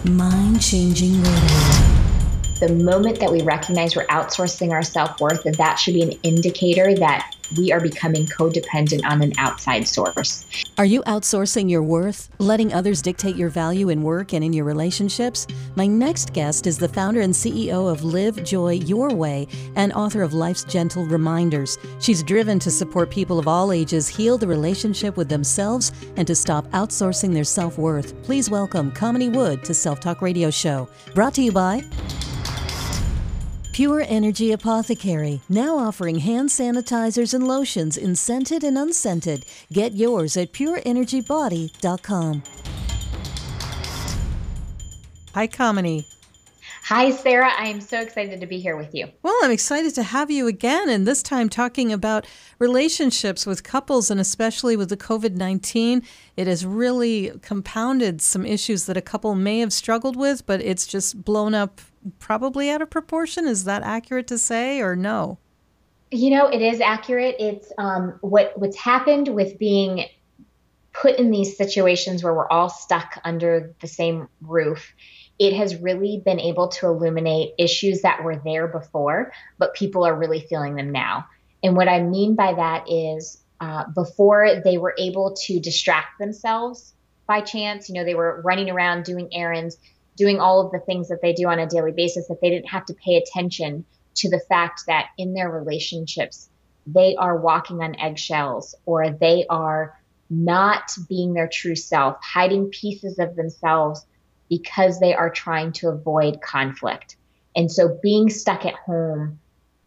Mind-changing radio. The moment that we recognize we're outsourcing our self-worth, that should be an indicator that we are becoming codependent on an outside source. Are you outsourcing your worth, letting others dictate your value in work and in your relationships? My next guest is the founder and CEO of Live Joy Your Way and author of Life's Gentle Reminders. She's driven to support people of all ages heal the relationship with themselves and to stop outsourcing their self-worth. Please welcome Kamini Wood to Self Talk Radio Show. Brought to you by Pure Energy Apothecary, now offering hand sanitizers and lotions in scented and unscented. Get yours at pureenergybody.com. Hi, Kamini. Hi, Sarah. I am so excited to be here with you. Well, I'm excited to have you again, and this time talking about relationships with couples, and especially with the COVID-19. It has really compounded some issues that a couple may have struggled with, but it's just blown up probably out of proportion. Is that accurate to say, or no? You know, it is accurate. It's what's happened with being put in these situations where we're all stuck under the same roof. It has really been able to illuminate issues that were there before, but people are really feeling them now. And what I mean by that is before they were able to distract themselves by chance, you know, they were running around doing errands, doing all of the things that they do on a daily basis, that they didn't have to pay attention to the fact that in their relationships, they are walking on eggshells, or they are not being their true self, hiding pieces of themselves because they are trying to avoid conflict. And so being stuck at home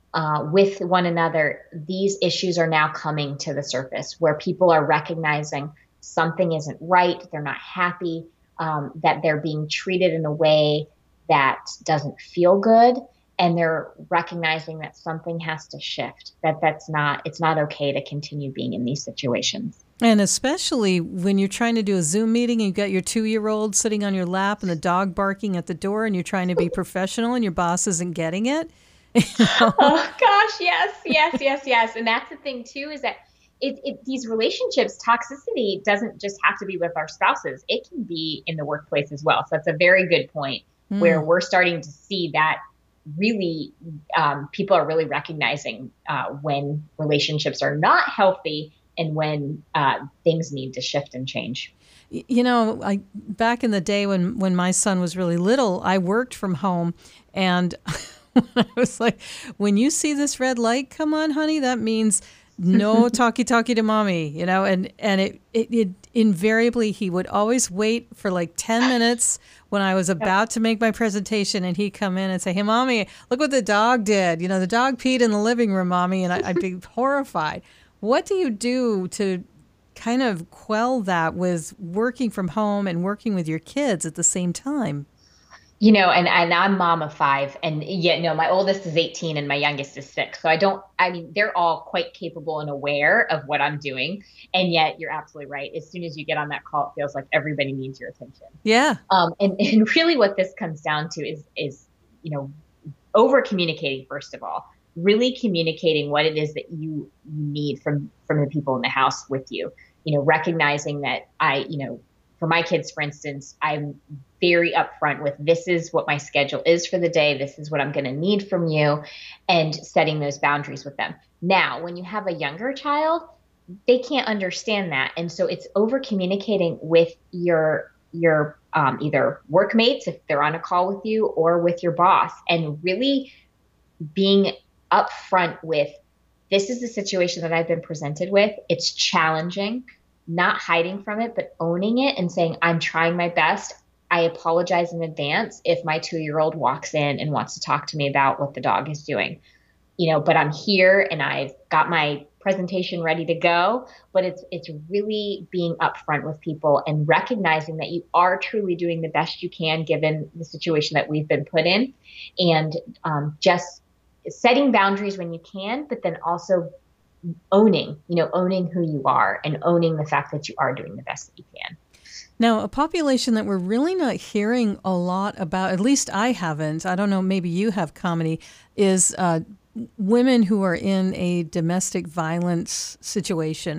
with one another, these issues are now coming to the surface where people are recognizing something isn't right, they're not happy, that they're being treated in a way that doesn't feel good, and they're recognizing that something has to shift, it's not okay to continue being in these situations. And especially when you're trying to do a Zoom meeting and you've got your 2-year-old sitting on your lap and the dog barking at the door and you're trying to be professional and your boss isn't getting it. You know? Oh gosh, yes. And that's the thing too, is that these relationships, toxicity doesn't just have to be with our spouses. It can be in the workplace as well. So that's a very good point where we're starting to see that really people are really recognizing when relationships are not healthy and when things need to shift and change. You know, back in the day when my son was really little, I worked from home, and I was like, when you see this red light come on, honey, that means no talkie to mommy, you know, and it invariably, he would always wait for like 10 minutes when I was about to make my presentation, and he'd come in and say, hey, mommy, look what the dog did. You know, the dog peed in the living room, mommy, and I'd be horrified. What do you do to kind of quell that with working from home and working with your kids at the same time? You know, and I'm mom of 5, and yet, no, my oldest is 18 and my youngest is 6. So they're all quite capable and aware of what I'm doing. And yet you're absolutely right. As soon as you get on that call, it feels like everybody needs your attention. Yeah. And really what this comes down to is, you know, over communicating, first of all, really communicating what it is that you need from the people in the house with you, you know, recognizing that for my kids, for instance, I'm very upfront with, this is what my schedule is for the day. This is what I'm going to need from you, and setting those boundaries with them. Now, when you have a younger child, they can't understand that. And so it's over communicating with your either workmates, if they're on a call with you, or with your boss, and really being upfront with, this is the situation that I've been presented with. It's challenging, not hiding from it, but owning it and saying, I'm trying my best. I apologize in advance if my 2-year-old walks in and wants to talk to me about what the dog is doing, you know, but I'm here and I've got my presentation ready to go. But it's really being upfront with people and recognizing that you are truly doing the best you can given the situation that we've been put in, and just setting boundaries when you can, but then also owning who you are and owning the fact that you are doing the best that you can. Now, a population that we're really not hearing a lot about, at least I haven't, I don't know, maybe you have, Kamini, is women who are in a domestic violence situation.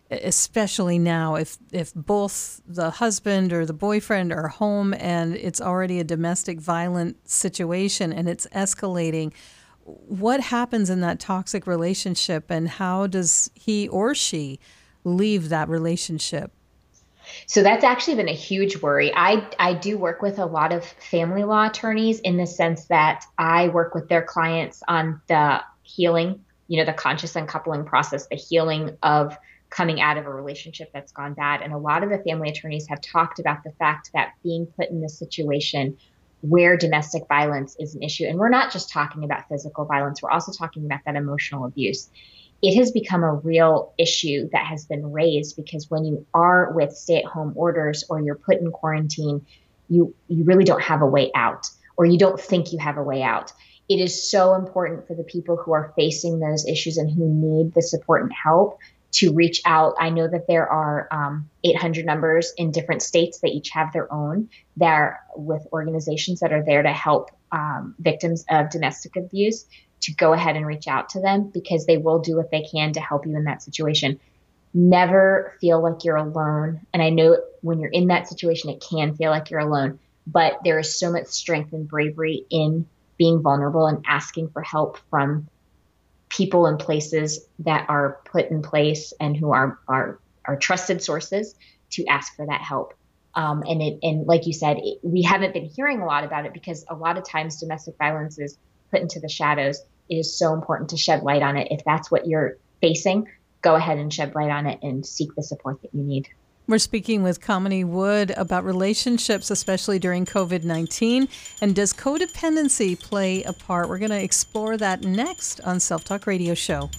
especially now if both the husband or the boyfriend are home and it's already a domestic violent situation and it's escalating. What happens in that toxic relationship, and how does he or she leave that relationship? So that's actually been a huge worry. I do work with a lot of family law attorneys in the sense that I work with their clients on the healing, the conscious uncoupling process, the healing of coming out of a relationship that's gone bad. And a lot of the family attorneys have talked about the fact that being put in this situation where domestic violence is an issue, and we're not just talking about physical violence, we're also talking about that emotional abuse. It has become a real issue that has been raised because when you are with stay-at-home orders or you're put in quarantine, you really don't have a way out, or you don't think you have a way out. It is so important for the people who are facing those issues and who need the support and help to reach out. I know that there are 800 numbers in different states that each have their own. They're with organizations that are there to help victims of domestic abuse, to go ahead and reach out to them because they will do what they can to help you in that situation. Never feel like you're alone. And I know when you're in that situation, it can feel like you're alone, but there is so much strength and bravery in being vulnerable and asking for help from people and places that are put in place and who are trusted sources to ask for that help. And like you said, we haven't been hearing a lot about it because a lot of times domestic violence is put into the shadows. It is so important to shed light on it. If that's what you're facing, go ahead and shed light on it and seek the support that you need. We're speaking with Kamini Wood about relationships, especially during COVID-19. And does codependency play a part? We're going to explore that next on Self Talk Radio Show.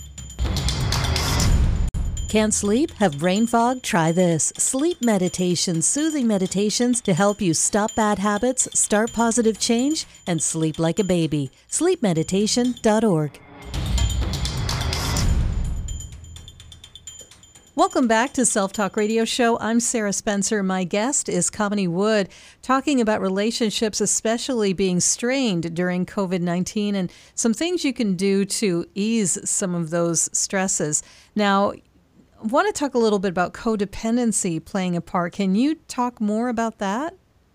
Can't sleep? Have brain fog? Try this. Sleep meditation, soothing meditations to help you stop bad habits, start positive change, and sleep like a baby. Sleepmeditation.org. Welcome back to Self Talk Radio Show. I'm Sarah Spencer. My guest is Kamini Wood, talking about relationships, especially being strained during COVID-19, and some things you can do to ease some of those stresses. Now, I want to talk a little bit about codependency playing a part. Can you talk more about that?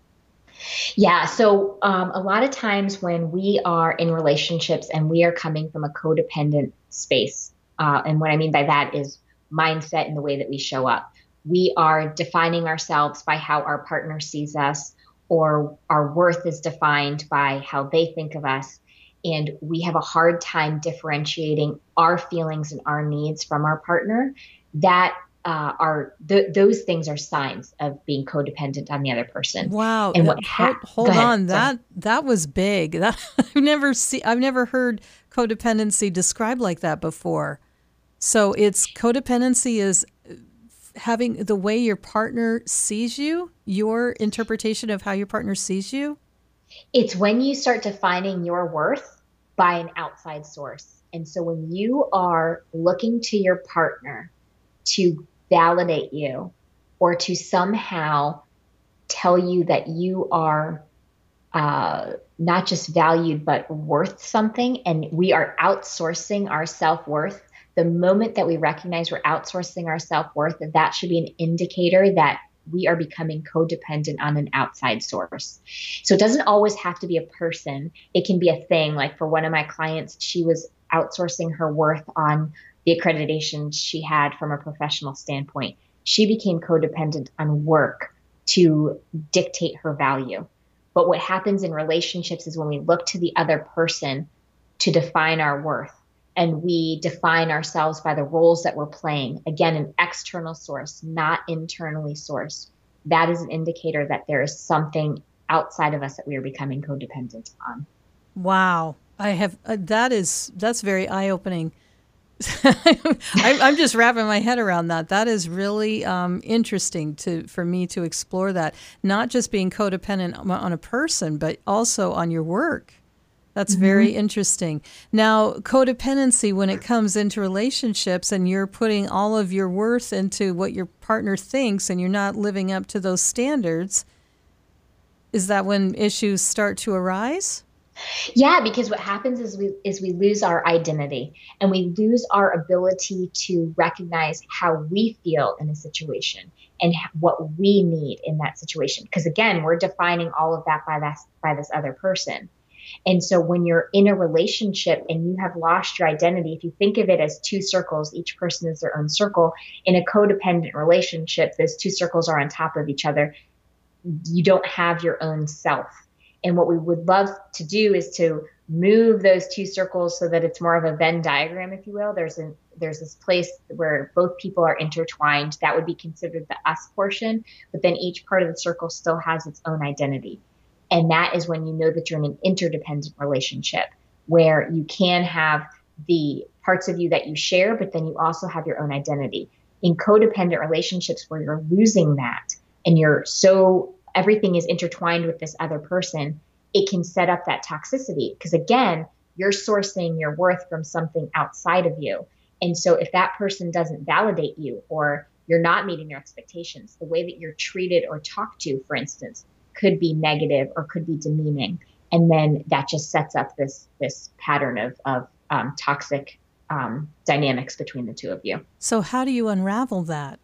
Yeah. So a lot of times when we are in relationships and we are coming from a codependent space, and what I mean by that is mindset and the way that we show up, we are defining ourselves by how our partner sees us, or our worth is defined by how they think of us. And we have a hard time differentiating our feelings and our needs from our partner. That those things are signs of being codependent on the other person. Wow. And hold on. That was big. I've never heard codependency described like that before. So it's codependency is having the way your partner sees you, your interpretation of how your partner sees you. It's when you start defining your worth by an outside source. And so when you are looking to your partner to validate you or to somehow tell you that you are not just valued, but worth something, and we are outsourcing our self-worth, the moment that we recognize we're outsourcing our self-worth, that should be an indicator that we are becoming codependent on an outside source. So it doesn't always have to be a person. It can be a thing. Like for one of my clients, she was outsourcing her worth on the accreditation she had from a professional standpoint. She became codependent on work to dictate her value. But what happens in relationships is when we look to the other person to define our worth, and we define ourselves by the roles that we're playing, again, an external source, not internally sourced, that is an indicator that there is something outside of us that we are becoming codependent on. Wow. That's very eye-opening. I'm just wrapping my head around that. That is really interesting for me to explore that. Not just being codependent on a person, but also on your work. That's very interesting. Now, codependency, when it comes into relationships and you're putting all of your worth into what your partner thinks and you're not living up to those standards, is that when issues start to arise? Yeah, because what happens is we lose our identity, and we lose our ability to recognize how we feel in a situation and what we need in that situation. Because again, we're defining all of that by this other person. And so when you're in a relationship and you have lost your identity, if you think of it as two circles, each person is their own circle. In a codependent relationship, those two circles are on top of each other. You don't have your own self. And what we would love to do is to move those two circles so that it's more of a Venn diagram, if you will. There's this place where both people are intertwined. That would be considered the us portion, but then each part of the circle still has its own identity. And that is when you know that you're in an interdependent relationship where you can have the parts of you that you share, but then you also have your own identity. In codependent relationships where you're losing that and everything is intertwined with this other person, it can set up that toxicity because again, you're sourcing your worth from something outside of you. And so if that person doesn't validate you or you're not meeting their expectations, the way that you're treated or talked to, for instance, could be negative or could be demeaning. And then that just sets up this pattern of toxic dynamics between the two of you. So how do you unravel that?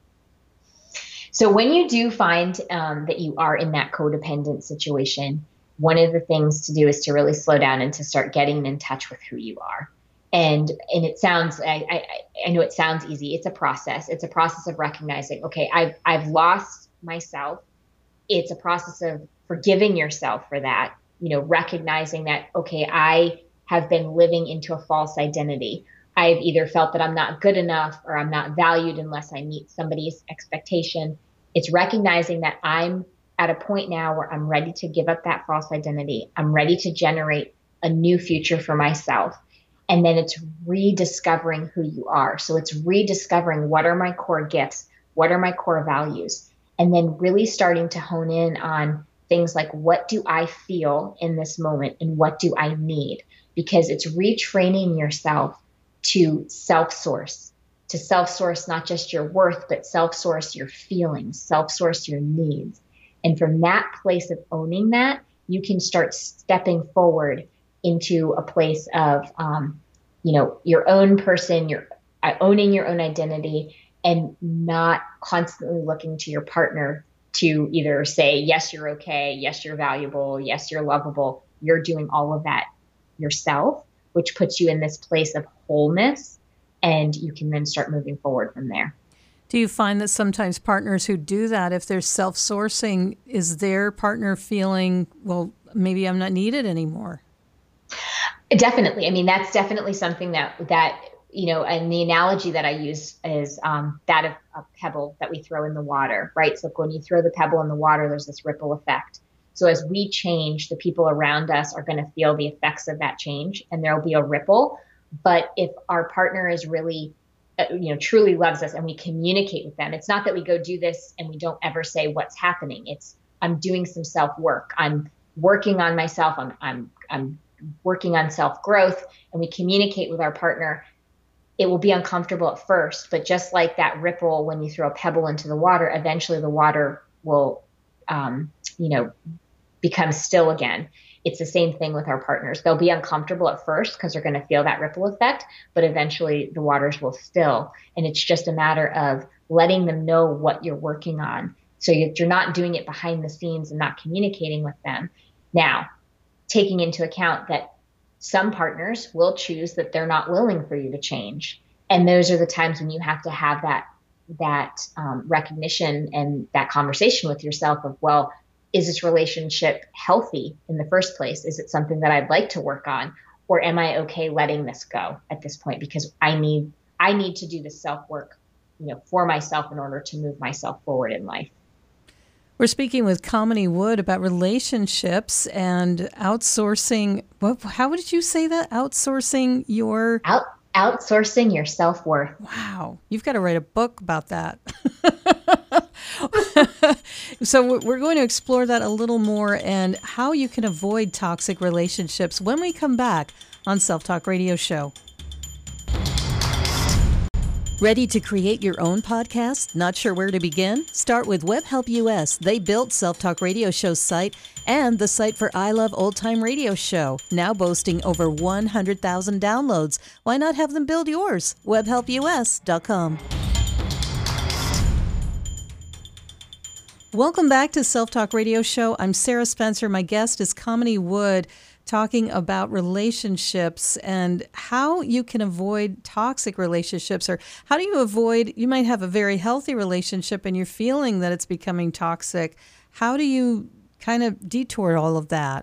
So when you do find that you are in that codependent situation, one of the things to do is to really slow down and to start getting in touch with who you are. And it sounds, I know it sounds easy. It's a process. It's a process of recognizing, okay, I've lost myself. It's a process of forgiving yourself for that, recognizing that, okay, I have been living into a false identity. I've either felt that I'm not good enough or I'm not valued unless I meet somebody's expectation. It's recognizing that I'm at a point now where I'm ready to give up that false identity. I'm ready to generate a new future for myself. And then it's rediscovering who you are. So it's rediscovering what are my core gifts? What are my core values? And then really starting to hone in on things like, what do I feel in this moment and what do I need? Because it's retraining yourself to self-source not just your worth, but self-source your feelings, self-source your needs. And from that place of owning that, you can start stepping forward into a place of, your own person, owning your own identity, and not constantly looking to your partner to either say, yes, you're okay, yes, you're valuable, yes, you're lovable. You're doing all of that yourself, which puts you in this place of wholeness, and you can then start moving forward from there. Do you find that sometimes partners who do that, if they're self-sourcing, is their partner feeling, well, maybe I'm not needed anymore? Definitely. I mean, that's definitely something that and the analogy that I use is that of a pebble that we throw in the water, right? So when you throw the pebble in the water, there's this ripple effect. So as we change, the people around us are going to feel the effects of that change, and there'll be a ripple. But if our partner is really, truly loves us and we communicate with them, it's not that we go do this and we don't ever say what's happening. It's, I'm doing some self-work. I'm working on myself. I'm working on self-growth, and we communicate with our partner. It will be uncomfortable at first, but just like that ripple, when you throw a pebble into the water, eventually the water will, become still again. It's the same thing with our partners. They'll be uncomfortable at first because they're going to feel that ripple effect, but eventually the waters will still. And it's just a matter of letting them know what you're working on. So you're not doing it behind the scenes and not communicating with them. Now, taking into account that some partners will choose that they're not willing for you to change. And those are the times when you have to have that recognition and that conversation with yourself of, well, is this relationship healthy in the first place? Is it something that I'd like to work on? Or am I okay letting this go at this point? Because I need to do the self-work, for myself in order to move myself forward in life. We're speaking with Kamini Wood about relationships and outsourcing. How did you say that? Outsourcing your... Outsourcing your self-worth. Wow. You've got to write a book about that. So we're going to explore that a little more and how you can avoid toxic relationships when we come back on Self Talk Radio Show. Ready to create your own podcast? Not sure where to begin? Start with WebHelp US. They built Self Talk Radio Show's site and the site for I Love Old Time Radio Show, now boasting over 100,000 downloads. Why not have them build yours? WebHelpUS.com. Welcome back to Self Talk Radio Show. I'm Sarah Spencer. My guest is Kamini Wood, talking about relationships and how you can avoid toxic relationships, or how do you avoid, you might have a very healthy relationship and you're feeling that it's becoming toxic. How do you kind of detour all of that?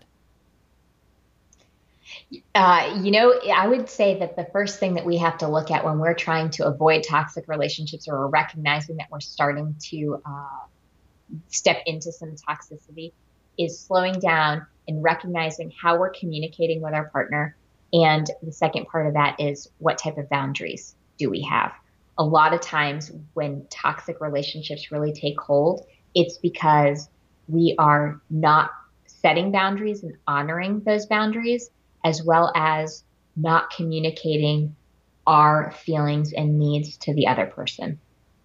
I would say that the first thing that we have to look at when we're trying to avoid toxic relationships, or we're recognizing that we're starting to step into some toxicity, is slowing down and recognizing how we're communicating with our partner. And the second part of that is, what type of boundaries do we have? A lot of times when toxic relationships really take hold, it's because we are not setting boundaries and honoring those boundaries, as well as not communicating our feelings and needs to the other person.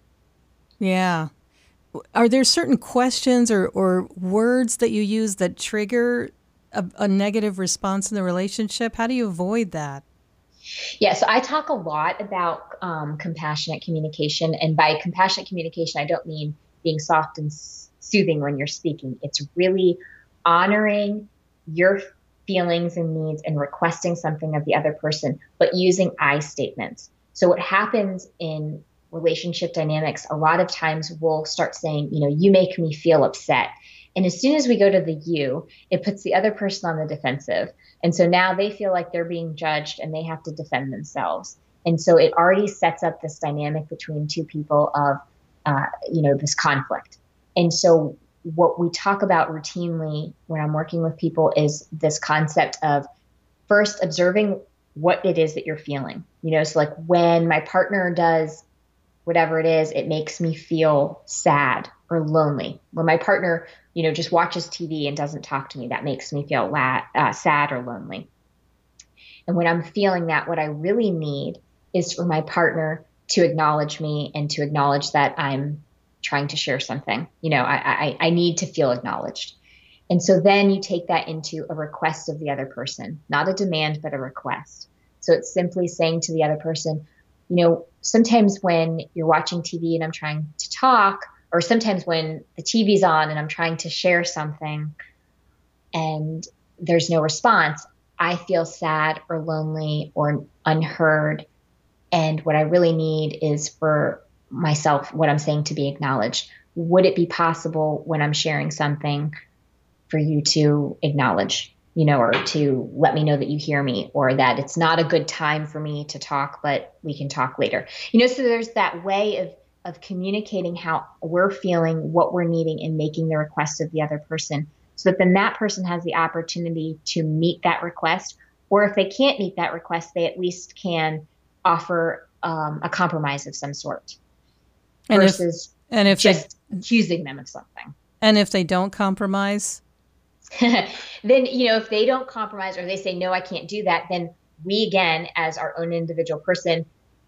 Yeah. Are there certain questions or words that you use that trigger a negative response in the relationship? How do you avoid that? Yeah, so I talk a lot about compassionate communication. And by compassionate communication, I don't mean being soft and soothing when you're speaking. It's really honoring your feelings and needs and requesting something of the other person, but using I statements. So what happens in relationship dynamics, a lot of times we'll start saying, you make me feel upset. And as soon as we go to the you, it puts the other person on the defensive. And so now they feel like they're being judged and they have to defend themselves. And so it already sets up this dynamic between two people of, this conflict. And so what we talk about routinely when I'm working with people is this concept of first observing what it is that you're feeling. So like when my partner does whatever it is, it makes me feel sad or lonely. When my partner, just watches TV and doesn't talk to me, that makes me feel sad or lonely. And when I'm feeling that, what I really need is for my partner to acknowledge me and to acknowledge that I'm trying to share something. I need to feel acknowledged. And so then you take that into a request of the other person, not a demand, but a request. So it's simply saying to the other person, sometimes when you're watching TV and I'm trying to talk, or sometimes when the TV's on and I'm trying to share something and there's no response, I feel sad or lonely or unheard. And what I really need is for myself, what I'm saying, to be acknowledged. Would it be possible when I'm sharing something for you to acknowledge, or to let me know that you hear me, or that it's not a good time for me to talk, but we can talk later. So there's that way of communicating how we're feeling, what we're needing, and making the request of the other person, so that then that person has the opportunity to meet that request. Or if they can't meet that request, they at least can offer a compromise of some sort, versus just accusing them of something. And if they don't compromise? Then, if they don't compromise, or they say, no, I can't do that, then we, again, as our own individual person,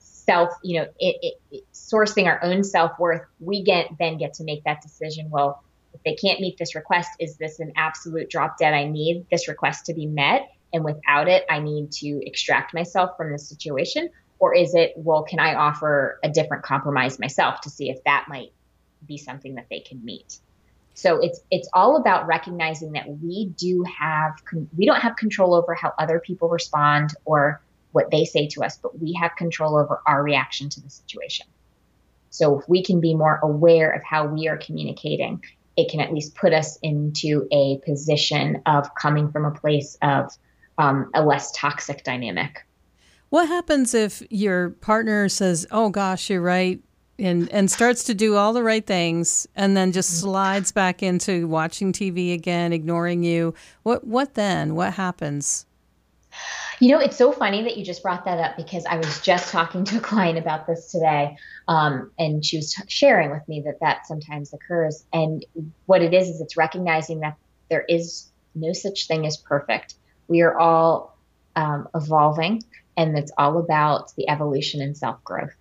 sourcing our own self-worth, we then get to make that decision. Well, if they can't meet this request, is this an absolute drop dead? I need this request to be met, and without it, I need to extract myself from the situation. Or is it, well, can I offer a different compromise myself to see if that might be something that they can meet? So it's all about recognizing that we don't have control over how other people respond or what they say to us, but we have control over our reaction to the situation. So if we can be more aware of how we are communicating, it can at least put us into a position of coming from a place of a less toxic dynamic. What happens if your partner says, oh gosh, you're right, and starts to do all the right things, and then just slides back into watching TV again, ignoring you? What then? What happens? It's so funny that you just brought that up, because I was just talking to a client about this today, and she was sharing with me that sometimes occurs. And what it is it's recognizing that there is no such thing as perfect. We are all evolving, and it's all about the evolution and self-growth.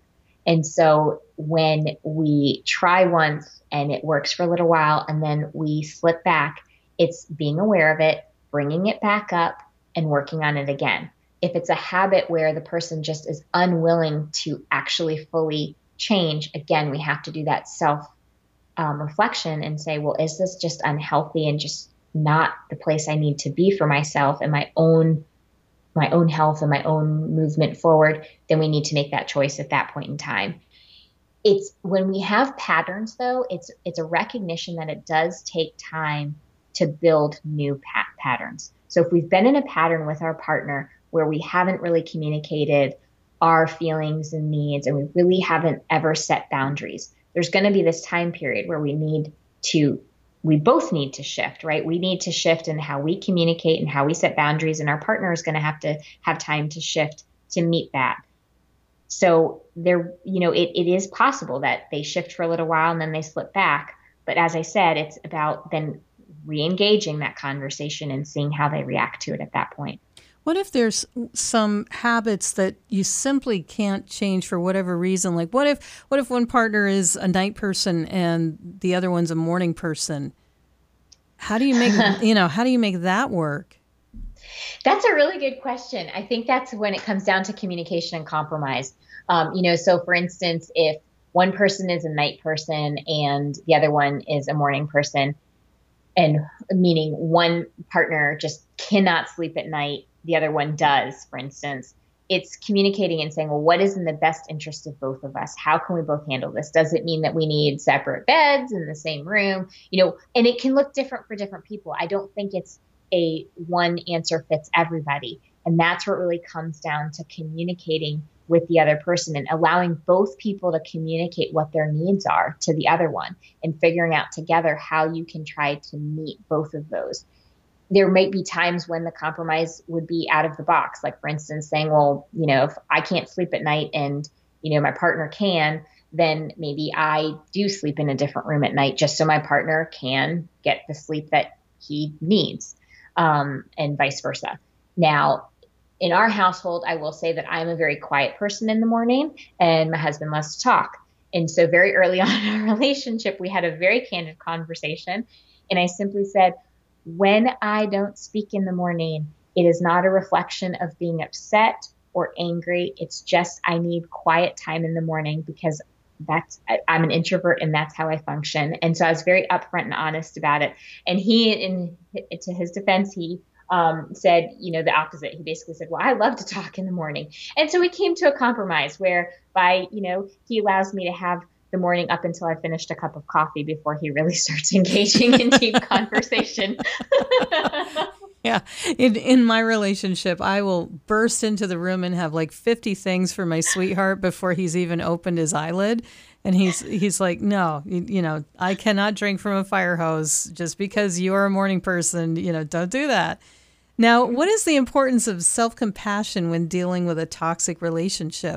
And so when we try once and it works for a little while and then we slip back, it's being aware of it, bringing it back up, and working on it again. If it's a habit where the person just is unwilling to actually fully change, again, we have to do that self reflection and say, well, is this just unhealthy and just not the place I need to be for myself and my own health and my own movement forward? Then we need to make that choice at that point in time. It's when we have patterns, though, it's a recognition that it does take time to build new patterns. So if we've been in a pattern with our partner where we haven't really communicated our feelings and needs, and we really haven't ever set boundaries, there's going to be this time period where we both need to shift, right? We need to shift in how we communicate and how we set boundaries, and our partner is going to have time to shift to meet that. So it is possible that they shift for a little while and then they slip back. But as I said, it's about then re-engaging that conversation and seeing how they react to it at that point. What if there's some habits that you simply can't change for whatever reason? Like what if one partner is a night person and the other one's a morning person? How do you make how do you make that work? That's a really good question. I think that's when it comes down to communication and compromise. So for instance, if one person is a night person and the other one is a morning person, and meaning one partner just cannot sleep at night, the other one does, for instance, it's communicating and saying, well, what is in the best interest of both of us? How can we both handle this? Does it mean that we need separate beds in the same room? And it can look different for different people. I don't think it's a one answer fits everybody. And that's what really comes down to communicating with the other person and allowing both people to communicate what their needs are to the other one and figuring out together how you can try to meet both of those. There might be times when the compromise would be out of the box. Like, for instance, saying, well, if I can't sleep at night and, my partner can, then maybe I do sleep in a different room at night just so my partner can get the sleep that he needs, and vice versa. Now, in our household, I will say that I'm a very quiet person in the morning and my husband loves to talk. And so very early on in our relationship, we had a very candid conversation. And I simply said, when I don't speak in the morning, it is not a reflection of being upset or angry. It's just I need quiet time in the morning because I'm an introvert and that's how I function. And so I was very upfront and honest about it. And to his defense, he said, the opposite. He basically said, well, I love to talk in the morning. And so we came to a compromise whereby, he allows me to have the morning up until I finished a cup of coffee before he really starts engaging in deep conversation. Yeah. In my relationship, I will burst into the room and have like 50 things for my sweetheart before he's even opened his eyelid. And he's like, no, I cannot drink from a fire hose just because you're a morning person, don't do that. Now, what is the importance of self-compassion when dealing with a toxic relationship?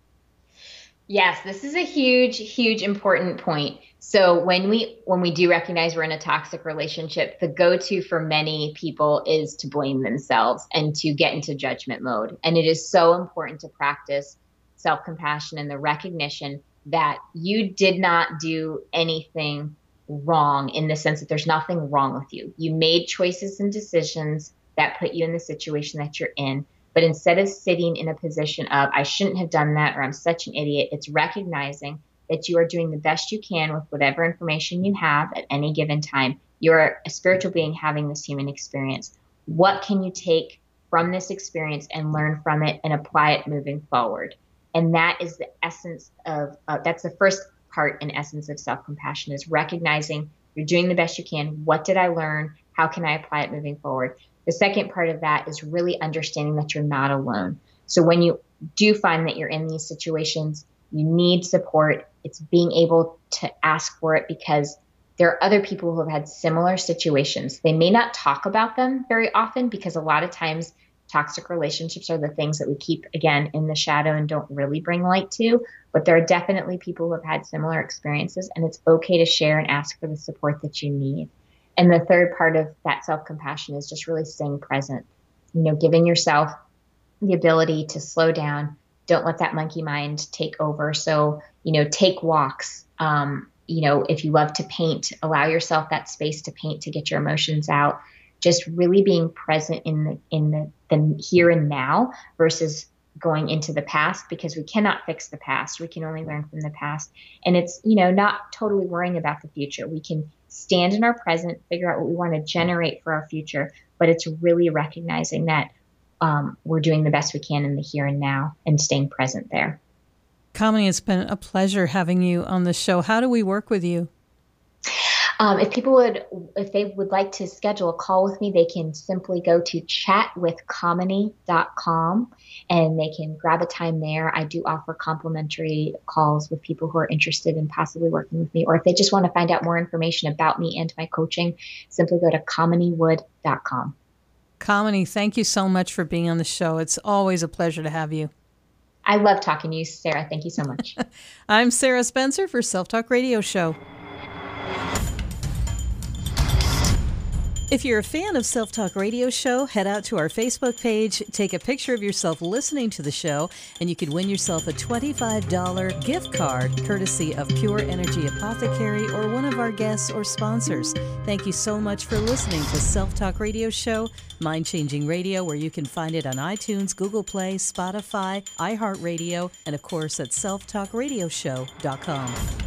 Yes, this is a huge, huge important point. So when we do recognize we're in a toxic relationship, the go-to for many people is to blame themselves and to get into judgment mode. And it is so important to practice self-compassion and the recognition that you did not do anything wrong, in the sense that there's nothing wrong with you. You made choices and decisions that put you in the situation that you're in. But instead of sitting in a position of, I shouldn't have done that, or I'm such an idiot, it's recognizing that you are doing the best you can with whatever information you have at any given time. You're a spiritual being having this human experience. What can you take from this experience and learn from it and apply it moving forward? And that is the essence of, that's the first part and essence of self-compassion, is recognizing you're doing the best you can. What did I learn? How can I apply it moving forward? The second part of that is really understanding that you're not alone. So when you do find that you're in these situations, you need support. It's being able to ask for it, because there are other people who have had similar situations. They may not talk about them very often, because a lot of times toxic relationships are the things that we keep, again, in the shadow and don't really bring light to. But there are definitely people who have had similar experiences, and it's okay to share and ask for the support that you need. And the third part of that self-compassion is just really staying present, giving yourself the ability to slow down, don't let that monkey mind take over. So, take walks. If you love to paint, allow yourself that space to paint, to get your emotions out. Just really being present in the here and now versus going into the past, because we cannot fix the past. We can only learn from the past. And it's, not totally worrying about the future. We can stand in our present, figure out what we want to generate for our future, but it's really recognizing that we're doing the best we can in the here and now and staying present there. Kamini, it's been a pleasure having you on the show. How do we work with you? If they would like to schedule a call with me, they can simply go to chatwithkamini.com and they can grab a time there. I do offer complimentary calls with people who are interested in possibly working with me, or if they just want to find out more information about me and my coaching, simply go to kaminiwood.com. Kamini, thank you so much for being on the show. It's always a pleasure to have you. I love talking to you, Sarah. Thank you so much. I'm Sarah Spencer for Self Talk Radio Show. If you're a fan of Self Talk Radio Show, head out to our Facebook page, take a picture of yourself listening to the show, and you could win yourself a $25 gift card courtesy of Pure Energy Apothecary or one of our guests or sponsors. Thank you so much for listening to Self Talk Radio Show, mind-changing radio, where you can find it on iTunes, Google Play, Spotify, iHeartRadio, and of course at selftalkradioshow.com.